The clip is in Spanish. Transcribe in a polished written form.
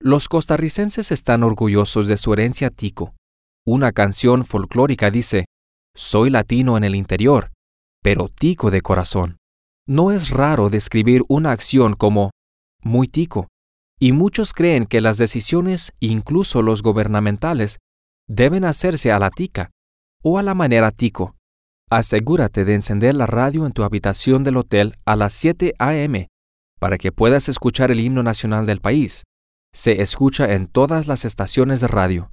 Los costarricenses están orgullosos de su herencia tico. Una canción folclórica dice: «Soy latino en el interior, pero tico de corazón». No es raro describir una acción como muy tico, y muchos creen que las decisiones, incluso los gubernamentales, deben hacerse a la tica o a la manera tico. Asegúrate de encender la radio en tu habitación del hotel a las 7 a.m. para que puedas escuchar el himno nacional del país. Se escucha en todas las estaciones de radio.